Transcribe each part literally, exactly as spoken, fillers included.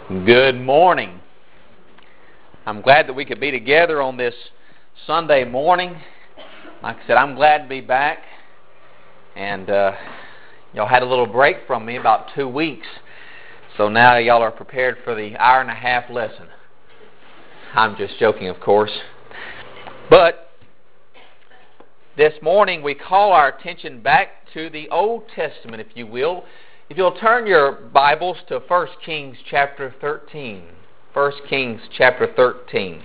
Good morning. I'm glad that we could be together on this Sunday morning. Like I said, I'm glad to be back. And uh, y'all had a little break from me, about two weeks. So now y'all are prepared for the hour and a half lesson. I'm just joking, of course. But this morning we call our attention back to the Old Testament, if you will. If you'll turn your Bibles to First Kings chapter thirteen. First Kings chapter thirteen.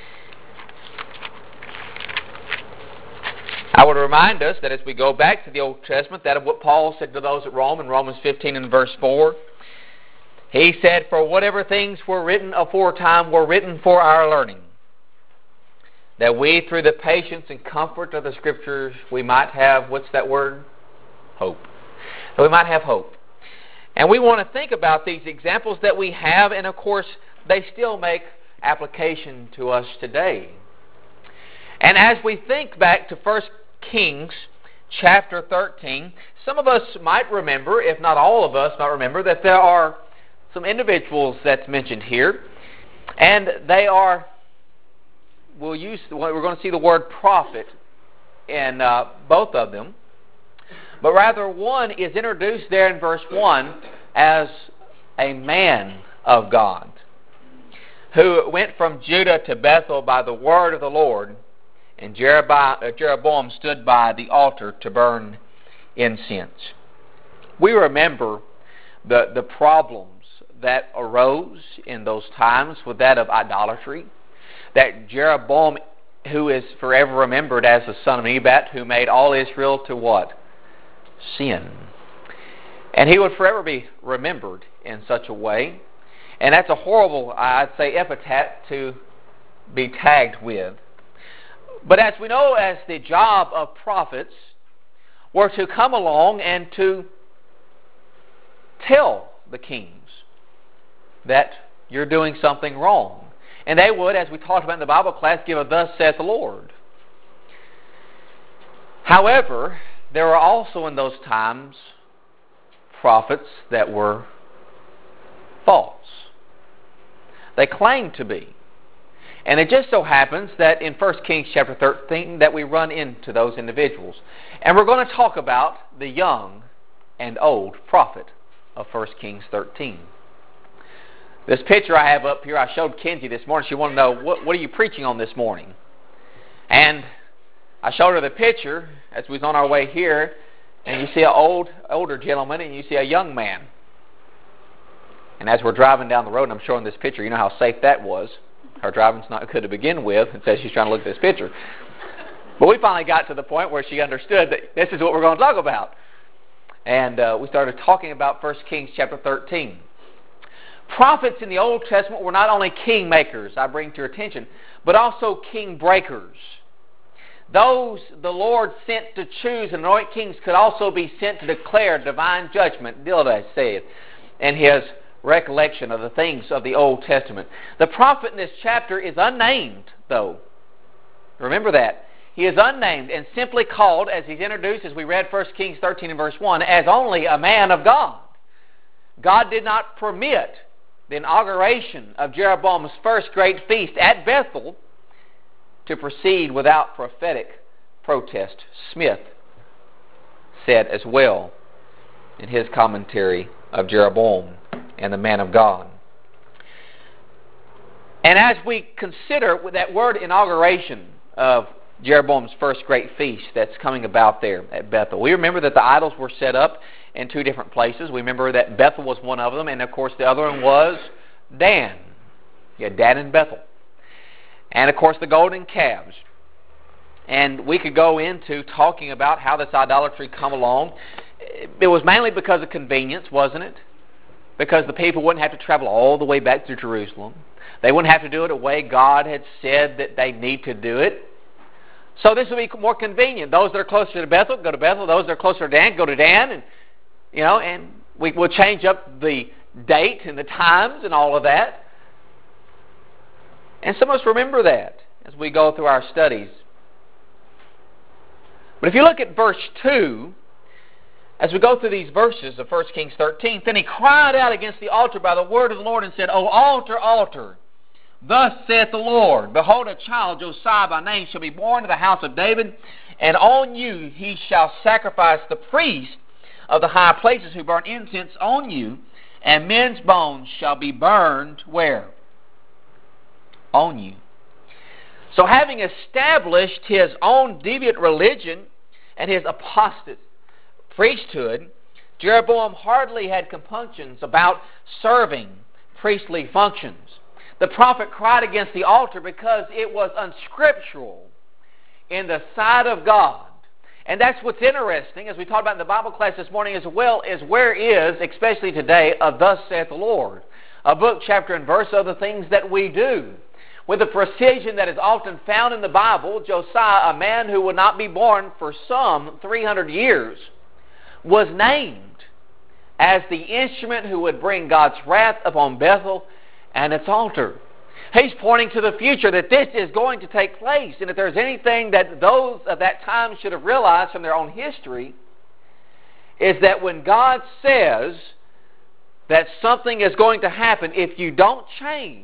I would remind us that as we go back to the Old Testament, that of what Paul said to those at Rome in Romans fifteen and verse four. He said, "For whatever things were written aforetime were written for our learning, that we through the patience and comfort of the Scriptures we might have," what's that word? Hope. That we might have hope. And we want to think about these examples that we have, and of course, they still make application to us today. And as we think back to First Kings chapter thirteen, some of us might remember, if not all of us might remember, that there are some individuals that's mentioned here, and they are, we'll use, we're going to see the word prophet in uh, both of them. But rather, one is introduced there in verse one as a man of God who went from Judah to Bethel by the word of the Lord, and Jeroboam stood by the altar to burn incense. We remember the, the problems that arose in those times with that of idolatry, that Jeroboam, who is forever remembered as the son of Nebat, who made all Israel to what? Sin. And he would forever be remembered in such a way. And that's a horrible, I'd say, epithet to be tagged with. But as we know, as the job of prophets were to come along and to tell the kings that you're doing something wrong. And they would, as we talked about in the Bible class, give a "Thus saith the Lord." However, there were also in those times prophets that were false. They claimed to be. And it just so happens that in First Kings chapter thirteen that we run into those individuals. And we're going to talk about the young and old prophet of First Kings thirteen. This picture I have up here, I showed Kenzie this morning. She wanted to know, what, what are you preaching on this morning? And I showed her the picture as we was on our way here, and you see an old, older gentleman, and you see a young man. And as we're driving down the road, and I'm showing this picture, you know how safe that was. Her driving's not good to begin with, and says she's trying to look at this picture. But we finally got to the point where she understood that this is what we're going to talk about. And uh, we started talking about First Kings chapter thirteen. Prophets in the Old Testament were not only king makers, I bring to your attention, but also king breakers. Those the Lord sent to choose and anoint kings could also be sent to declare divine judgment, Dildai said, in his recollection of the things of the Old Testament. The prophet in this chapter is unnamed, though. Remember that. He is unnamed and simply called, as he's introduced, as we read First Kings thirteen and verse one, as only a man of God. God did not permit the inauguration of Jeroboam's first great feast at Bethel to proceed without prophetic protest. Smith said as well in his commentary of Jeroboam and the man of God. And as we consider that word inauguration of Jeroboam's first great feast that's coming about there at Bethel, we remember that the idols were set up in two different places. We remember that Bethel was one of them, and of course the other one was Dan. You had Dan and Bethel. And of course the golden calves. And we could go into talking about how this idolatry come along. It was mainly because of convenience, wasn't it? Because the people wouldn't have to travel all the way back to Jerusalem. They wouldn't have to do it the way God had said that they need to do it. So this would be more convenient. Those that are closer to Bethel, go to Bethel. Those that are closer to Dan, go to Dan. And You know, and we will change up the date and the times and all of that. And some of us remember that as we go through our studies. But if you look at verse two, as we go through these verses of First Kings thirteen, then he cried out against the altar by the word of the Lord and said, O altar, altar, thus saith the Lord, behold, a child, Josiah by name, shall be born to the house of David, and on you he shall sacrifice the priests of the high places who burn incense on you, and men's bones shall be burned where? On you. So having established his own deviant religion and his apostate priesthood, Jeroboam hardly had compunctions about serving priestly functions. The prophet cried against the altar because it was unscriptural in the sight of God. And that's what's interesting, as we talked about in the Bible class this morning as well, is where is, especially today, a Thus saith the Lord, a book, chapter, and verse of the things that we do. With the precision that is often found in the Bible, Josiah, a man who would not be born for some three hundred years, was named as the instrument who would bring God's wrath upon Bethel and its altar. He's pointing to the future, that this is going to take place. And if there's anything that those of that time should have realized from their own history, is that when God says that something is going to happen, if you don't change,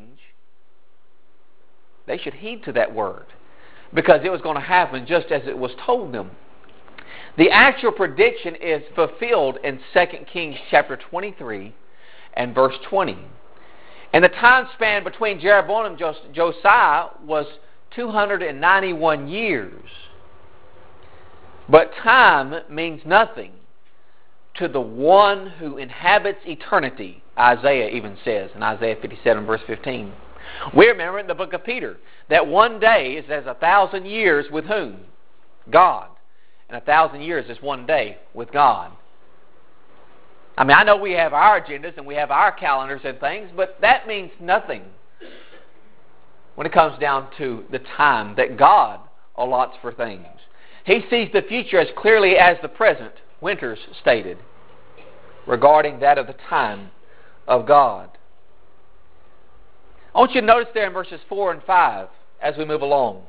they should heed to that word, because it was going to happen just as it was told them. The actual prediction is fulfilled in Second Kings chapter twenty-three and verse twenty. And the time span between Jeroboam and Josiah was two hundred ninety-one years. But time means nothing to the one who inhabits eternity, Isaiah even says in Isaiah fifty-seven verse fifteen. We remember in the book of Peter that one day is as a thousand years with whom? God. And a thousand years is one day with God. I mean, I know we have our agendas and we have our calendars and things, but that means nothing when it comes down to the time that God allots for things. He sees the future as clearly as the present, Winters stated, regarding that of the time of God. I want you to notice there in verses four and five as we move along.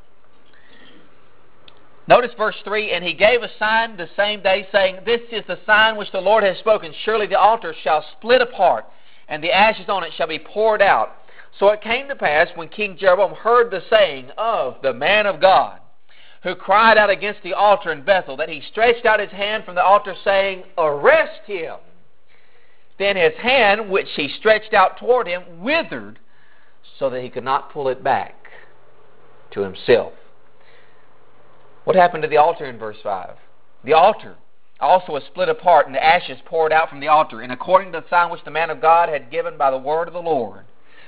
Notice verse three, and he gave a sign the same day, saying, This is the sign which the Lord has spoken. Surely the altar shall split apart, and the ashes on it shall be poured out. So it came to pass, when King Jeroboam heard the saying of the man of God, who cried out against the altar in Bethel, that he stretched out his hand from the altar, saying, Arrest him. Then his hand, which he stretched out toward him, withered, so that he could not pull it back to himself. What happened to the altar in verse five? The altar also was split apart, and the ashes poured out from the altar, and according to the sign which the man of God had given by the word of the Lord.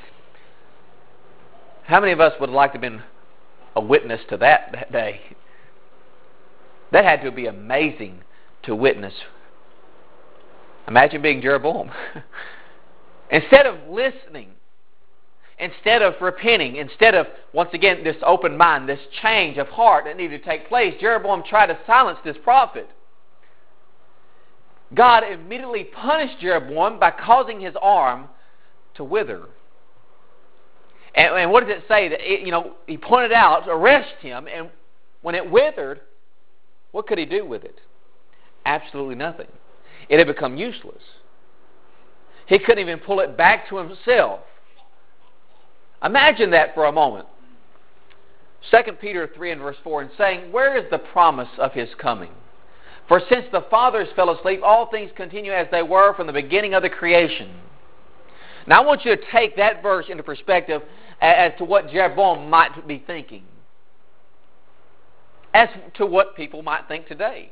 How many of us would like to have been a witness to that that day? That had to be amazing to witness. Imagine being Jeroboam. Instead of listening, instead of repenting, instead of, once again, this open mind, this change of heart that needed to take place, Jeroboam tried to silence this prophet. God immediately punished Jeroboam by causing his arm to wither. And, and what does it say? That it, you know, he pointed out, arrest him, and when it withered, what could he do with it? Absolutely nothing. It had become useless. He couldn't even pull it back to himself. Imagine that for a moment. Second Peter three and verse four, and saying, Where is the promise of his coming? For since the fathers fell asleep, all things continue as they were from the beginning of the creation. Now I want you to take that verse into perspective as to what Jeroboam might be thinking, as to what people might think today.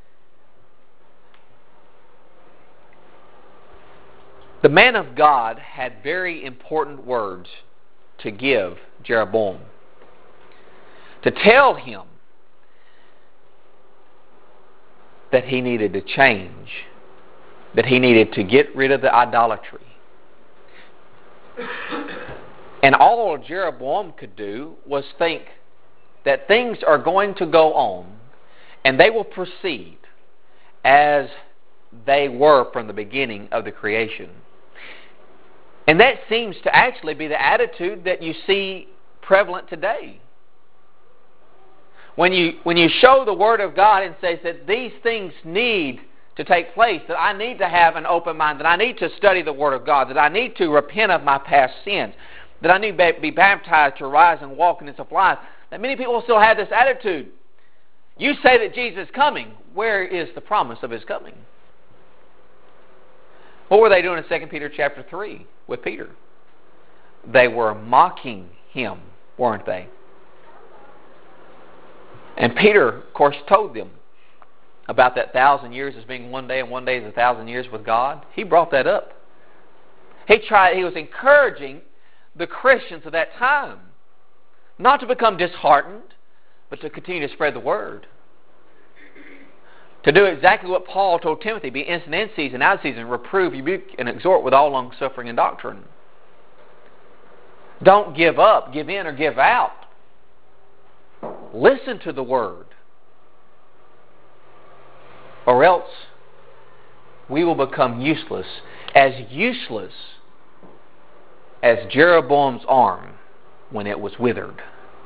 The man of God had very important words to give Jeroboam, to tell him that he needed to change, that he needed to get rid of the idolatry. And all Jeroboam could do was think that things are going to go on and they will proceed as they were from the beginning of the creation. And that seems to actually be the attitude that you see prevalent today. When you when you show the Word of God and says that these things need to take place, that I need to have an open mind, that I need to study the Word of God, that I need to repent of my past sins, that I need to be baptized to rise and walk in this of life, that many people still have this attitude. You say that Jesus is coming. Where is the promise of His coming? What were they doing in Second Peter chapter three with Peter? They were mocking him, weren't they? And Peter, of course, told them about that thousand years as being one day, and one day is a thousand years with God. He brought that up. He tried. He was encouraging the Christians of that time not to become disheartened, but to continue to spread the word. To do exactly what Paul told Timothy: be instant in season, out of season, reprove, rebuke, and exhort with all long suffering and doctrine. Don't give up, give in, or give out. Listen to the word, or else we will become useless, as useless as Jeroboam's arm when it was withered.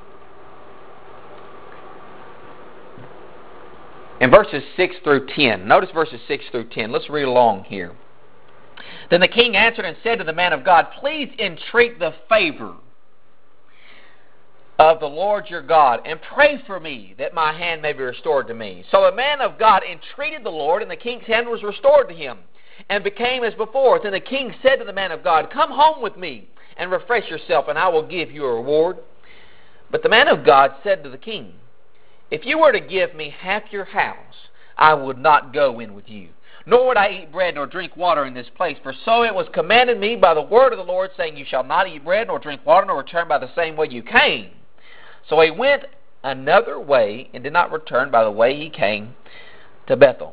In verses six through ten, notice verses six through ten. Let's read along here. Then the king answered and said to the man of God, please entreat the favor of the Lord your God, and pray for me that my hand may be restored to me. So the man of God entreated the Lord, and the king's hand was restored to him, and became as before. Then the king said to the man of God, come home with me, and refresh yourself, and I will give you a reward. But the man of God said to the king, if you were to give me half your house, I would not go in with you, nor would I eat bread nor drink water in this place. For so it was commanded me by the word of the Lord, saying, you shall not eat bread nor drink water, nor return by the same way you came. So he went another way, and did not return by the way he came to Bethel.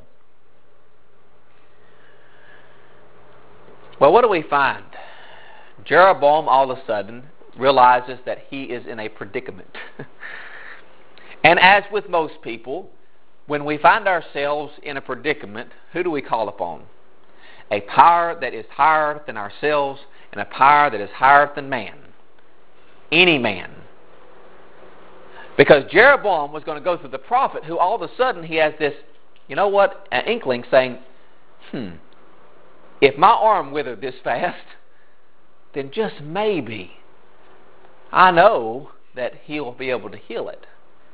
Well, what do we find? Jeroboam all of a sudden realizes that he is in a predicament. And as with most people, when we find ourselves in a predicament, who do we call upon? A power that is higher than ourselves, and a power that is higher than man. Any man. Because Jeroboam was going to go through the prophet, who all of a sudden he has this, you know what, an inkling saying, hmm, if my arm withered this fast, then just maybe I know that he'll be able to heal it.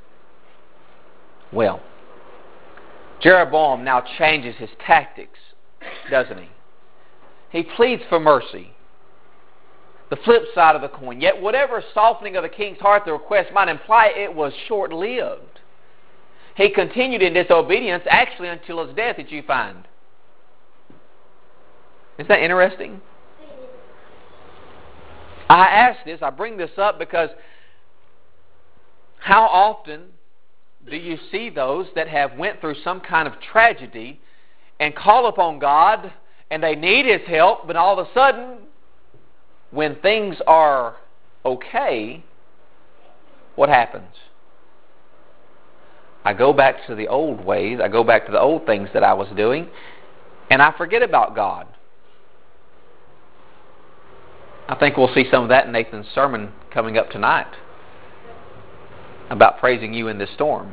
Well, Jeroboam now changes his tactics, doesn't he? He pleads for mercy. The flip side of the coin. Yet whatever softening of the king's heart the request might imply, it was short-lived. He continued in disobedience actually until his death, did you find? Isn't that interesting? I ask this, I bring this up because how often do you see those that have went through some kind of tragedy and call upon God and they need His help, but all of a sudden, when things are okay, what happens? I go back to the old ways, I go back to the old things that I was doing, and I forget about God. I think we'll see some of that in Nathan's sermon coming up tonight about praising you in this storm.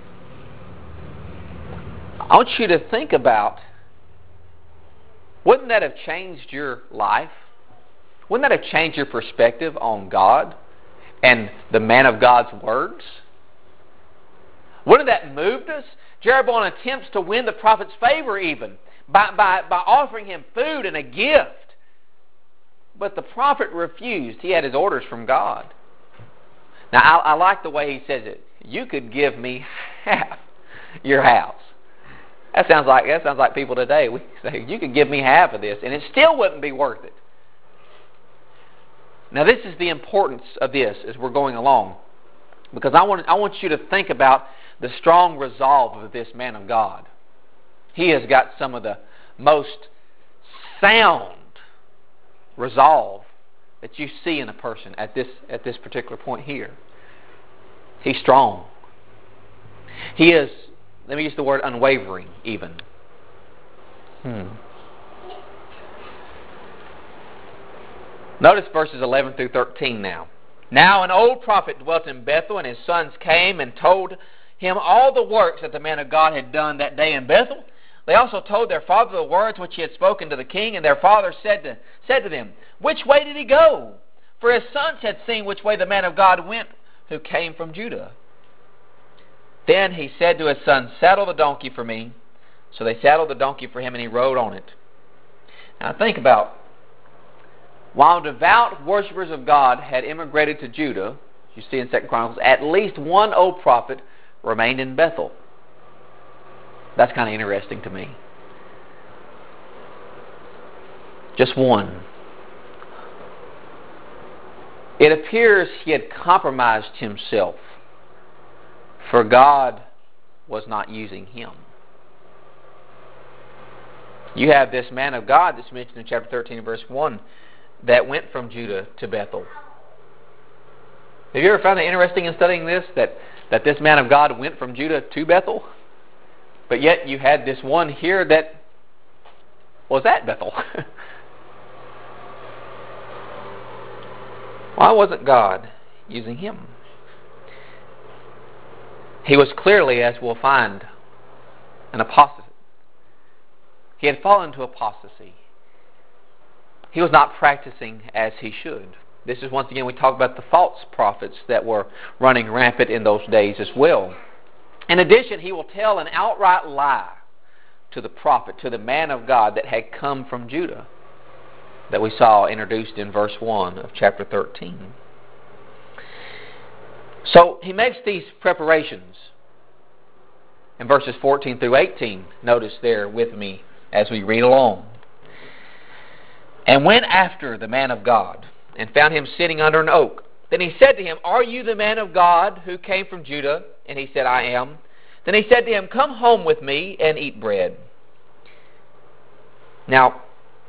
I want you to think about, wouldn't that have changed your life? Wouldn't that have changed your perspective on God and the man of God's words? Wouldn't that moved us? Jeroboam attempts to win the prophet's favor even by, by, by offering him food and a gift. But the prophet refused. He had his orders from God. Now, I, I like the way he says it. You could give me half your house. That sounds like that sounds like people today. We say, you could give me half of this, and it still wouldn't be worth it. Now, this is the importance of this as we're going along. Because I want, I want you to think about the strong resolve of this man of God. He has got some of the most sound resolve that you see in a person at this at this particular point here. He's strong. He is, let me use the word unwavering even. Hmm. Notice verses eleven through thirteen now. Now an old prophet dwelt in Bethel, and his sons came and told him all the works that the man of God had done that day in Bethel. They also told their father the words which he had spoken to the king, and their father said to, said to them, Which way did he go? For his sons had seen which way the man of God went, who came from Judah. Then he said to his sons, Saddle the donkey for me. So they saddled the donkey for him, and he rode on it. Now think about, while devout worshippers of God had immigrated to Judah, you see in Second Chronicles, at least one old prophet remained in Bethel. That's kind of interesting to me. Just one. It appears he had compromised himself, for God was not using him. You have this man of God that's mentioned in chapter thirteen, verse one, that went from Judah to Bethel. Have you ever found it interesting in studying this, that, that this man of God went from Judah to Bethel? But yet you had this one here that was at Bethel. Why wasn't God using him? He was clearly, as we'll find, an apostate. He had fallen into apostasy. He was not practicing as he should. This is once again, we talk about the false prophets that were running rampant in those days as well. In addition, he will tell an outright lie to the prophet, to the man of God that had come from Judah, that we saw introduced in verse one of chapter thirteen. So he makes these preparations in verses fourteen through eighteen. Notice there with me as we read along. And went after the man of God, and found him sitting under an oak. Then he said to him, Are you the man of God who came from Judah? And he said, I am. Then he said to him, Come home with me and eat bread. Now,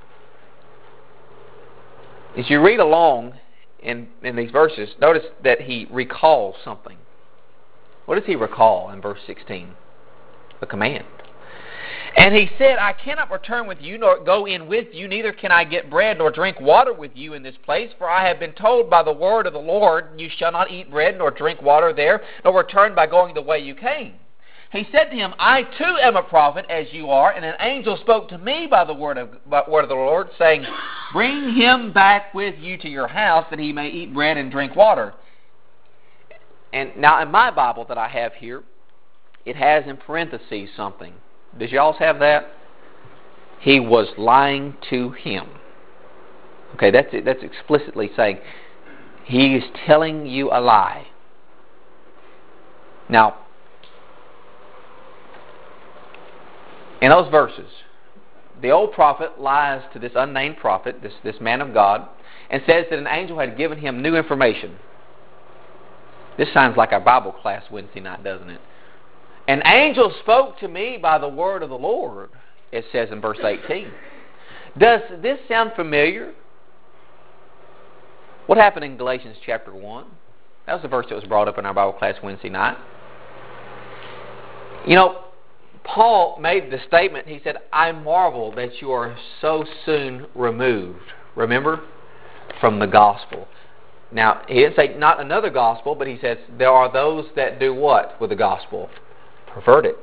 as you read along in, in these verses, notice that he recalls something. What does he recall in verse sixteen? A command. And he said, I cannot return with you, nor go in with you, neither can I get bread nor drink water with you in this place, for I have been told by the word of the Lord, You shall not eat bread nor drink water there, nor return by going the way you came. He said to him, I too am a prophet, as you are, and an angel spoke to me by the word of, by word of the Lord, saying, Bring him back with you to your house, that he may eat bread and drink water. And now in my Bible that I have here, it has in parentheses something. Does y'all's have that? He was lying to him. Okay, that's it. That's explicitly saying he is telling you a lie. Now, in those verses, the old prophet lies to this unnamed prophet, this, this man of God, and says that an angel had given him new information. This sounds like our Bible class Wednesday night, doesn't it? An angel spoke to me by the word of the Lord, it says in verse eighteen. Does this sound familiar? What happened in Galatians chapter one? That was the verse that was brought up in our Bible class Wednesday night. You know, Paul made the statement, he said, I marvel that you are so soon removed, remember, from the gospel. Now, he didn't say not another gospel, but he says there are those that do what with the gospel? Pervert it.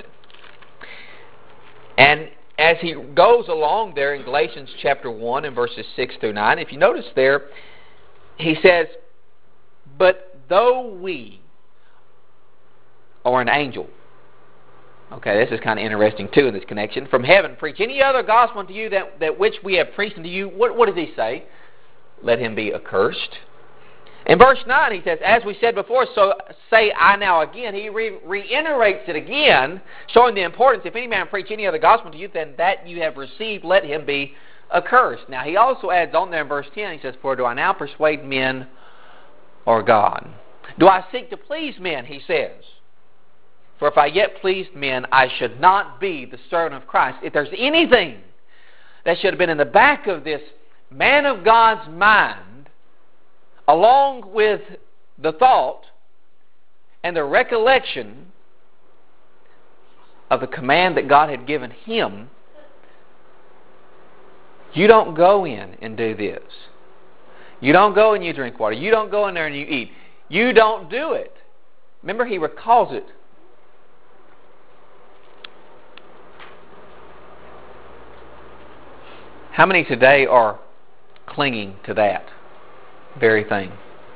And as he goes along there in Galatians chapter one and verses six through nine, if you notice there, he says, But though we, or an angel, okay, this is kind of interesting too in this connection, from heaven preach any other gospel unto you that, that which we have preached unto you, what, what does he say? Let him be accursed. In verse nine, he says, as we said before, so say I now again. He re- reiterates it again, showing the importance. If any man preach any other gospel to you than that you have received, let him be accursed. Now, he also adds on there in verse ten, he says, For do I now persuade men or God? Do I seek to please men, he says. For if I yet pleased men, I should not be the servant of Christ. If there's anything that should have been in the back of this man of God's mind, along with the thought and the recollection of the command that God had given him, you don't go in and do this. You don't go and you drink water. You don't go in there and you eat. You don't do it. Remember, he recalls it. How many today are clinging to that very thing?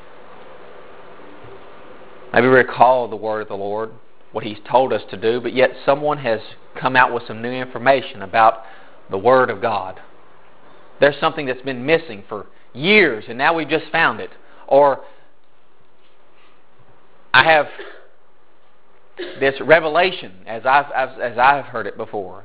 Maybe recall the word of the Lord, what He's told us to do, but yet someone has come out with some new information about the Word of God. There's something that's been missing for years, and now we've just found it. Or, I have this revelation, as I've, as I've heard it before.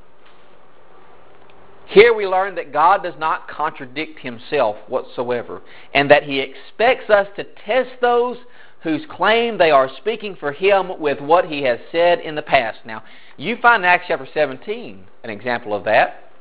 Here we learn that God does not contradict Himself whatsoever, and that He expects us to test those whose claim they are speaking for Him with what He has said in the past. Now, you find in Acts chapter seventeen an example of that.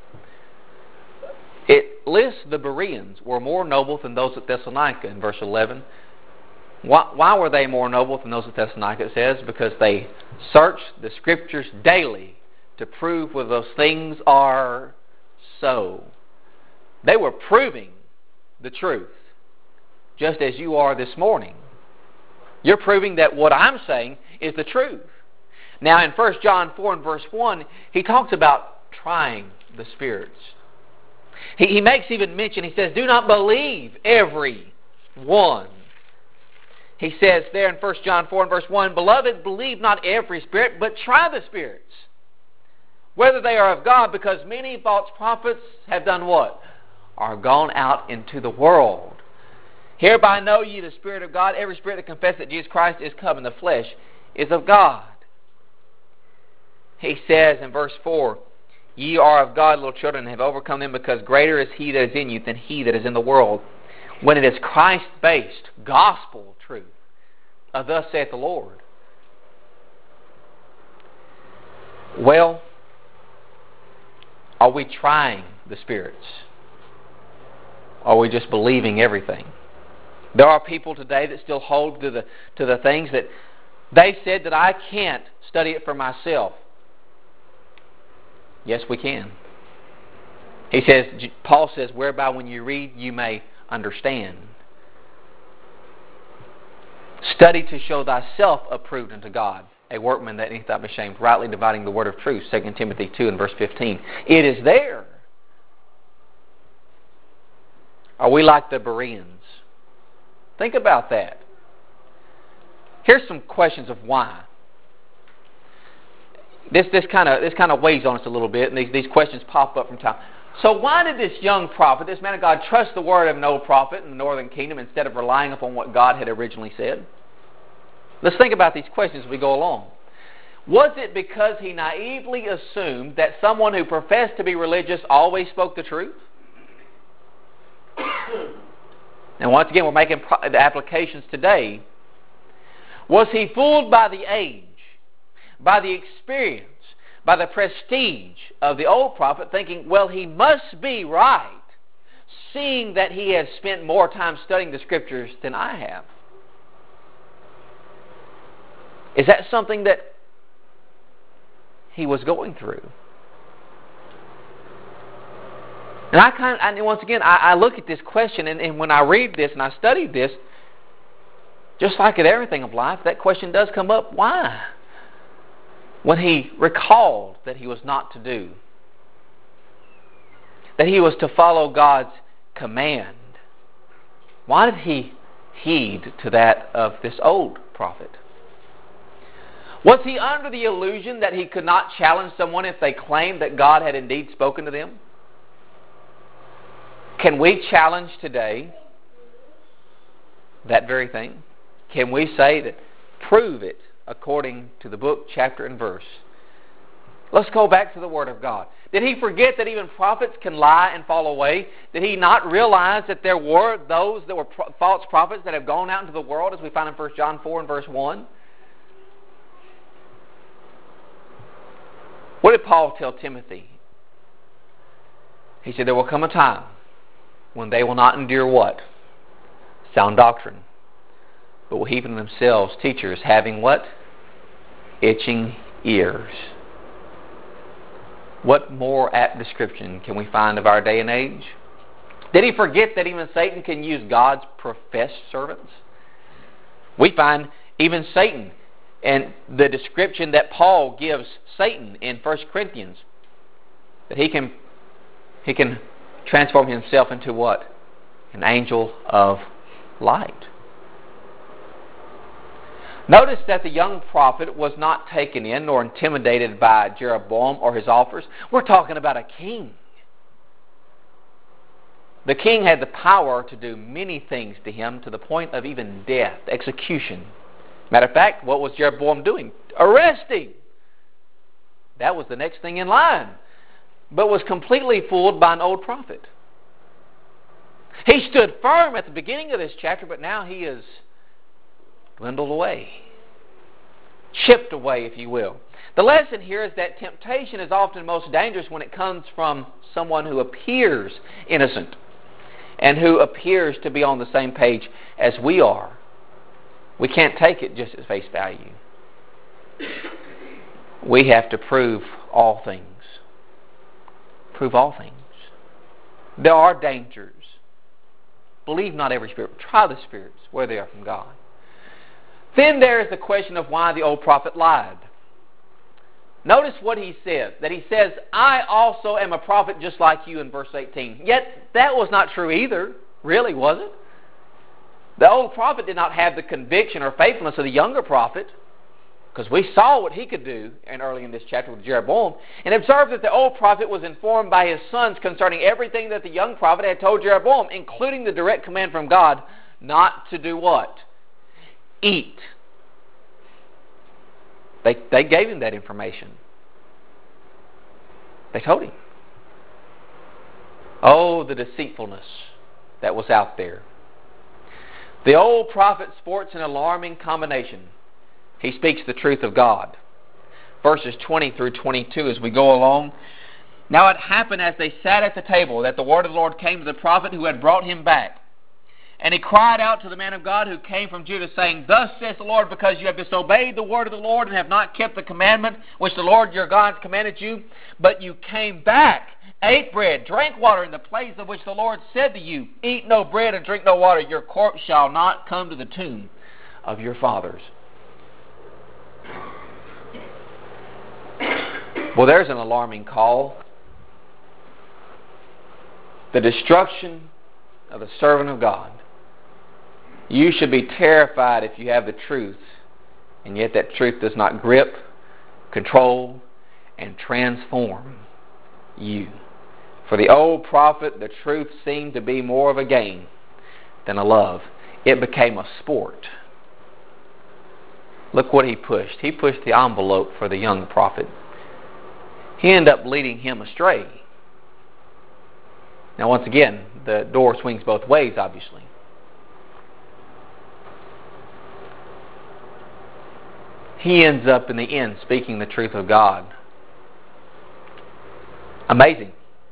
It lists the Bereans were more noble than those at Thessalonica in verse eleven. Why, why were they more noble than those at Thessalonica? It says, because they searched the Scriptures daily to prove whether those things are so. They were proving the truth, just as you are this morning. You're proving that what I'm saying is the truth. Now in First John four and verse one, he talks about trying the spirits. He, he makes even mention, he says, do not believe every one. He says there in First John four and verse one, beloved, believe not every spirit, but try the spirits, whether they are of God, because many false prophets have done what? Are gone out into the world. Hereby know ye the Spirit of God. Every spirit that confesses that Jesus Christ is come in the flesh is of God. He says in verse four, ye are of God, little children, and have overcome them, because greater is He that is in you than he that is in the world. When it is Christ-based, gospel truth, of thus saith the Lord. Well, are we trying the spirits? Are we just believing everything? There are people today that still hold to the to the things that they said that I can't study it for myself. Yes, we can. He says, Paul says, whereby when you read, you may understand. Study to show thyself approved unto God, a workman that needeth not be ashamed, rightly dividing the word of truth, Second Timothy two and verse fifteen. It is there. Are we like the Bereans? Think about that. Here's some questions of why. This this kind of this kind of weighs on us a little bit, and these, these questions pop up from time. So why did this young prophet, this man of God, trust the word of an old prophet in the northern kingdom instead of relying upon what God had originally said? Let's think about these questions as we go along. Was it because he naively assumed that someone who professed to be religious always spoke the truth? And once again, we're making the applications today. Was he fooled by the age, by the experience, by the prestige of the old prophet, thinking, well, he must be right, seeing that he has spent more time studying the Scriptures than I have? Is that something that he was going through? And I kind of, and once again, I, I look at this question, and, and when I read this and I studied this, just like in everything of life, that question does come up. Why? When he recalled that he was not to do, that he was to follow God's command, why did he heed to that of this old prophet? Was he under the illusion that he could not challenge someone if they claimed that God had indeed spoken to them? Can we challenge today that very thing? Can we say that, prove it according to the book, chapter, and verse? Let's go back to the Word of God. Did he forget that even prophets can lie and fall away? Did he not realize that there were those that were pro- false prophets that have gone out into the world, as we find in First John four and verse one? What did Paul tell Timothy? He said, there will come a time when they will not endure what? Sound doctrine. But will heap in themselves teachers having what? Itching ears. What more apt description can we find of our day and age? Did he forget that even Satan can use God's professed servants? We find even Satan, and the description that Paul gives Satan in First Corinthians, that he can he can transform himself into what? An angel of light. Notice that the young prophet was not taken in nor intimidated by Jeroboam or his offers. We're talking about a king. The king had the power to do many things to him, to the point of even death, execution. Matter of fact, what was Jeroboam doing? Arresting. That was the next thing in line. But was completely fooled by an old prophet. He stood firm at the beginning of this chapter, but now he is dwindled away. Chipped away, if you will. The lesson here is that temptation is often most dangerous when it comes from someone who appears innocent and who appears to be on the same page as we are. We can't take it just at face value. We have to prove all things. Prove all things. There are dangers. Believe not every spirit. Try the spirits, whether they are from God. Then there is the question of why the old prophet lied. Notice what he says. That he says, I also am a prophet just like you in verse eighteen. Yet that was not true either. Really, was it? The old prophet did not have the conviction or faithfulness of the younger prophet, because we saw what he could do in early in this chapter with Jeroboam. And observe that the old prophet was informed by his sons concerning everything that the young prophet had told Jeroboam, including the direct command from God not to do what? Eat. They, they gave him that information. They told him. Oh, the deceitfulness that was out there. The old prophet sports an alarming combination. He speaks the truth of God. Verses twenty through twenty-two as we go along. Now it happened as they sat at the table that the word of the Lord came to the prophet who had brought him back. And he cried out to the man of God who came from Judah, saying, Thus says the Lord, because you have disobeyed the word of the Lord and have not kept the commandment which the Lord your God commanded you, but you came back, ate bread, drank water in the place of which the Lord said to you, Eat no bread and drink no water, your corpse shall not come to the tomb of your fathers. Well, there's an alarming call. The destruction of the servant of God. You should be terrified if you have the truth, and yet that truth does not grip, control, and transform you. For the old prophet, the truth seemed to be more of a game than a love. It became a sport. Look what he pushed. He pushed the envelope for the young prophet. He ended up leading him astray. Now, once again, the door swings both ways, obviously. He ends up in the end speaking the truth of God. Amazing.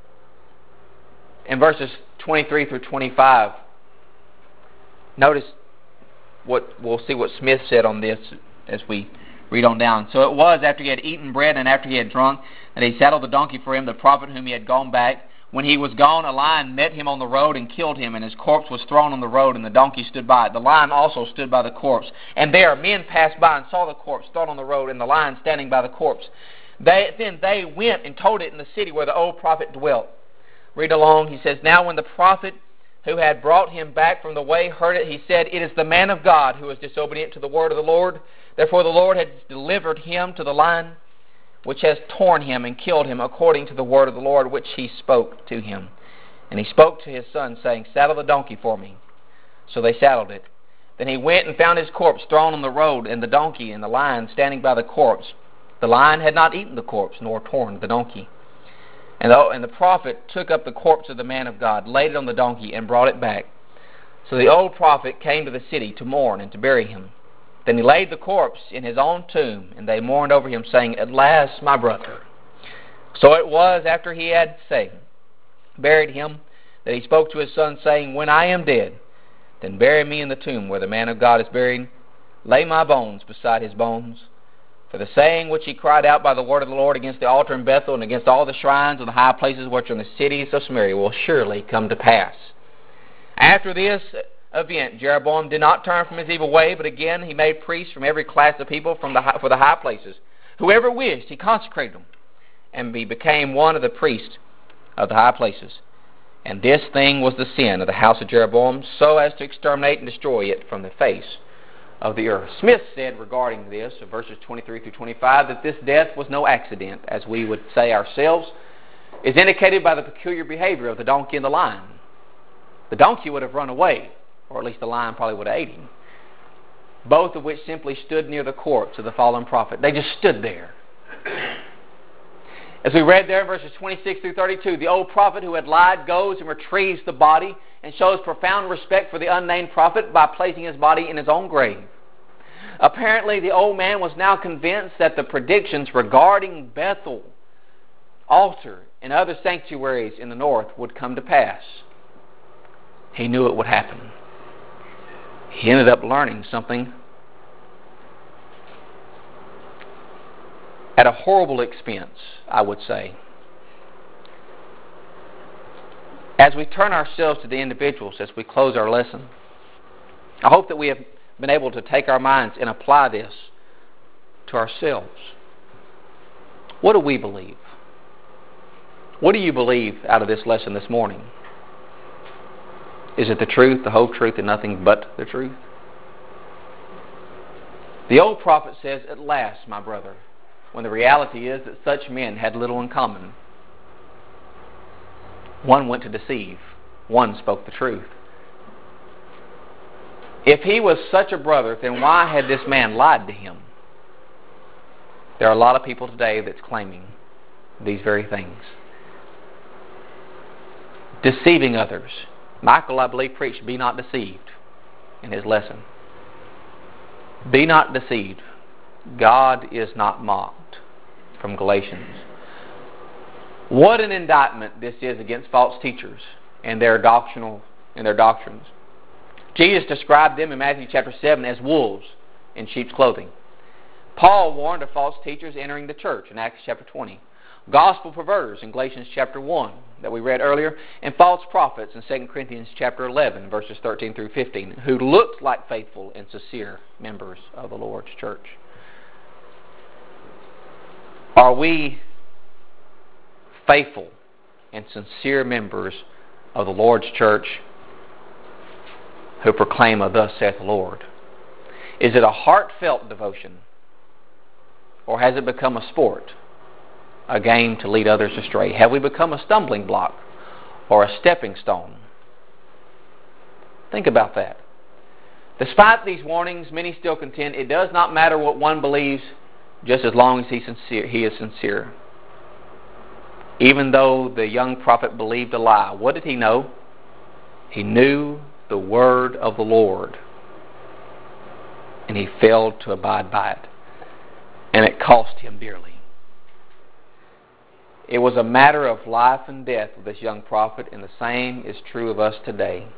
In verses twenty-three through twenty-five, notice what we'll see what Smith said on this as we read on down. So it was after he had eaten bread and after he had drunk that he saddled the donkey for him, the prophet whom he had gone back. When he was gone, a lion met him on the road and killed him, and his corpse was thrown on the road, and the donkey stood by it. The lion also stood by the corpse. And there men passed by and saw the corpse thrown on the road, and the lion standing by the corpse. They, then they went and told it in the city where the old prophet dwelt. Read along. He says, Now when the prophet who had brought him back from the way heard it, he said, It is the man of God who is disobedient to the word of the Lord. Therefore the Lord has delivered him to the lion, which has torn him and killed him according to the word of the Lord, which he spoke to him. And he spoke to his son, saying, Saddle the donkey for me. So they saddled it. Then he went and found his corpse thrown on the road, and the donkey and the lion standing by the corpse. The lion had not eaten the corpse, nor torn the donkey. And the, and the prophet took up the corpse of the man of God, laid it on the donkey, and brought it back. So the old prophet came to the city to mourn and to bury him. Then he laid the corpse in his own tomb, and they mourned over him, saying, At last, my brother. So it was after he had say, buried him, that he spoke to his son, saying, When I am dead, then bury me in the tomb where the man of God is buried. Lay my bones beside his bones. For the saying which he cried out by the word of the Lord against the altar in Bethel and against all the shrines of the high places which are in the cities of Samaria will surely come to pass. After this event, Jeroboam did not turn from his evil way, but again he made priests from every class of people from the high, for the high places. Whoever wished, he consecrated them, and he became one of the priests of the high places. And this thing was the sin of the house of Jeroboam, so as to exterminate and destroy it from the face of the earth. Smith said regarding this, in verses twenty-three through twenty-five, that this death was no accident, as we would say ourselves, is indicated by the peculiar behavior of the donkey and the lion. The donkey would have run away, or at least the lion probably would have ate him, both of which simply stood near the corpse of the fallen prophet. They just stood there. As we read there in verses twenty-six through thirty-two, the old prophet who had lied goes and retrieves the body and shows profound respect for the unnamed prophet by placing his body in his own grave. Apparently, the old man was now convinced that the predictions regarding Bethel, altar, and other sanctuaries in the north would come to pass. He knew it would happen. He ended up learning something at a horrible expense, I would say. As we turn ourselves to the individuals as we close our lesson, I hope that we have been able to take our minds and apply this to ourselves. What do we believe? What do you believe out of this lesson this morning? Is it the truth, the whole truth, and nothing but the truth? The old prophet says, "At last, my brother," when the reality is that such men had little in common. One went to deceive. One spoke the truth. If he was such a brother, then why had this man lied to him? There are a lot of people today that's claiming these very things. Deceiving others. Michael, I believe, preached, "Be not deceived," in his lesson. Be not deceived. God is not mocked, from Galatians. What an indictment this is against false teachers and their doctrinal and their doctrines. Jesus described them in Matthew chapter seven as wolves in sheep's clothing. Paul warned of false teachers entering the church in Acts chapter twenty. Gospel perverters in Galatians chapter one that we read earlier, and false prophets in Second Corinthians chapter eleven, verses thirteen through fifteen, who looked like faithful and sincere members of the Lord's church. Are we faithful and sincere members of the Lord's church who proclaim a "Thus saith the Lord"? Is it a heartfelt devotion, or has it become a sport, a game to lead others astray? Have we become a stumbling block or a stepping stone? Think about that. Despite these warnings, many still contend it does not matter what one believes, just as long as he, sincere, he is sincere. Even though the young prophet believed a lie, what did he know? He knew the word of the Lord, and he failed to abide by it, and it cost him dearly. It was a matter of life and death with this young prophet, and the same is true of us today.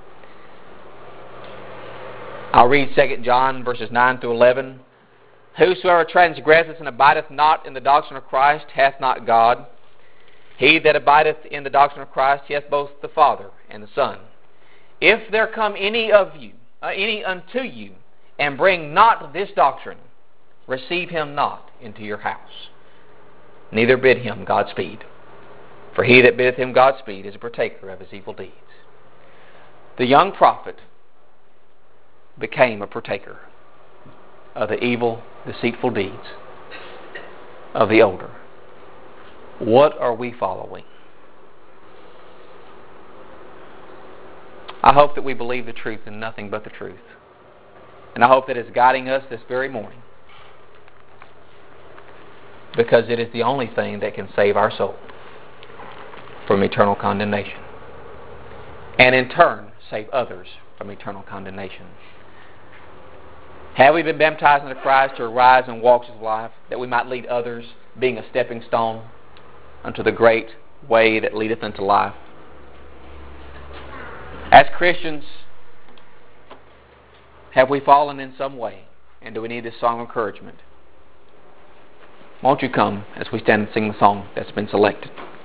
I'll read Second John verses nine through eleven. "Whosoever transgresseth and abideth not in the doctrine of Christ hath not God. He that abideth in the doctrine of Christ hath both the Father and the Son. If there come any of you, uh, any unto you, and bring not this doctrine, receive him not into your house. Neither bid him Godspeed. For he that biddeth him Godspeed is a partaker of his evil deeds." The young prophet became a partaker of the evil, deceitful deeds of the older. What are we following? I hope that we believe the truth and nothing but the truth. And I hope that it's guiding us this very morning, because it is the only thing that can save our soul from eternal condemnation, and in turn save others from eternal condemnation. Have we been baptized into Christ to arise in walks of life, that we might lead others, being a stepping stone unto the great way that leadeth unto life? As Christians, have we fallen in some way, and do we need this song of encouragement? Won't you come as we stand and sing the song that's been selected?